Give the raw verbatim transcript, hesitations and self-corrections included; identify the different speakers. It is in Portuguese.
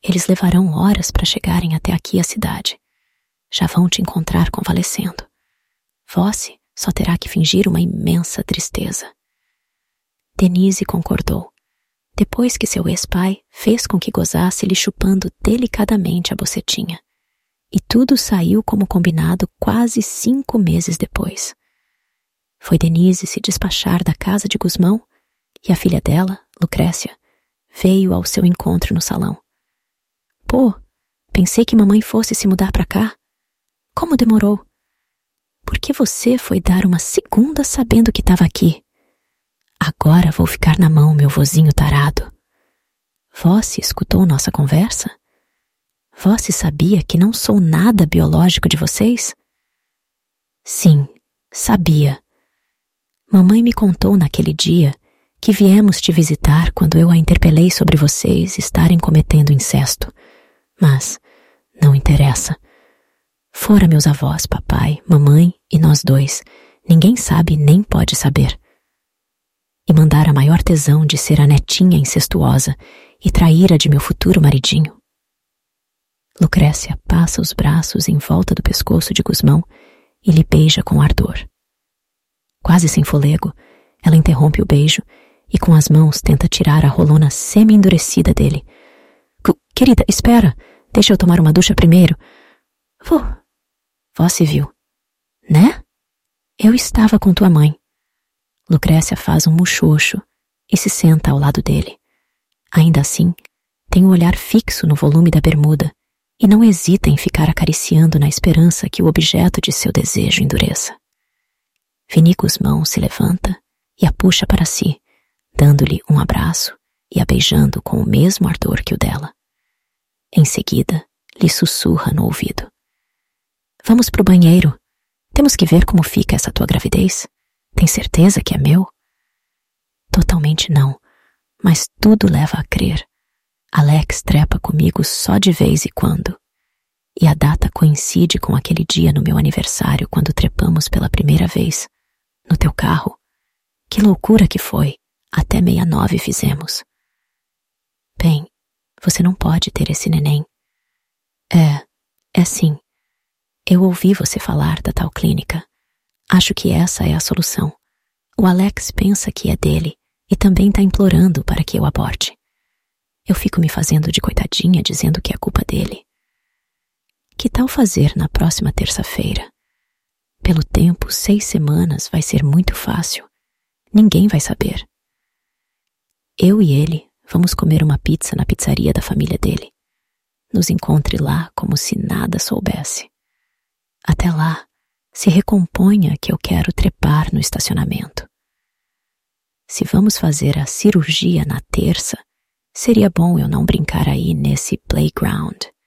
Speaker 1: Eles levarão horas para chegarem até aqui a cidade. Já vão te encontrar convalescendo. Vossi só terá que fingir uma imensa tristeza. Denise concordou, depois que seu ex-pai fez com que gozasse lhe chupando delicadamente a bocetinha. E tudo saiu como combinado quase cinco meses depois. Foi Denise se despachar da casa de Gusmão e a filha dela, Lucrécia, veio ao seu encontro no salão. Pô, pensei que mamãe fosse se mudar pra cá. Como demorou? Por que você foi dar uma segunda sabendo que estava aqui? Agora vou ficar na mão, meu vozinho tarado. Vossi escutou nossa conversa? Vossi sabia que não sou nada biológico de vocês? Sim, sabia. Mamãe me contou naquele dia que viemos te visitar quando eu a interpelei sobre vocês estarem cometendo incesto. Mas não interessa. Fora meus avós, papai, mamãe e nós dois, ninguém sabe nem pode saber. E mandar a maior tesão de ser a netinha incestuosa e traíra de meu futuro maridinho. Lucrécia passa os braços em volta do pescoço de Gusmão e lhe beija com ardor. Quase sem fôlego, ela interrompe o beijo e com as mãos tenta tirar a rolona semi-endurecida dele. Querida, espera, deixa eu tomar uma ducha primeiro. Vou. Vossi viu, né? Eu estava com tua mãe. Lucrécia faz um muxoxo e se senta ao lado dele. Ainda assim, tem o olhar fixo no volume da bermuda e não hesita em ficar acariciando na esperança que o objeto de seu desejo endureça. Vini Gusmão se levanta e a puxa para si, dando-lhe um abraço e a beijando com o mesmo ardor que o dela. Em seguida, lhe sussurra no ouvido. Vamos pro banheiro. Temos que ver como fica essa tua gravidez. Tem certeza que é meu? Totalmente não, mas tudo leva a crer. Alex trepa comigo só de vez em quando. E a data coincide com aquele dia no meu aniversário, quando trepamos pela primeira vez. No teu carro. Que loucura que foi. Até meia-nove fizemos. Bem, você não pode ter esse neném. É, é sim. Eu ouvi você falar da tal clínica. Acho que essa é a solução. O Alex pensa que é dele e também está implorando para que eu aborte. Eu fico me fazendo de coitadinha dizendo que é culpa dele. Que tal fazer na próxima terça-feira? Pelo tempo, seis semanas vai ser muito fácil. Ninguém vai saber. Eu e ele vamos comer uma pizza na pizzaria da família dele. Nos encontre lá como se nada soubesse. Até lá, se recomponha que eu quero trepar no estacionamento. Se vamos fazer a cirurgia na terça, seria bom eu não brincar aí nesse playground.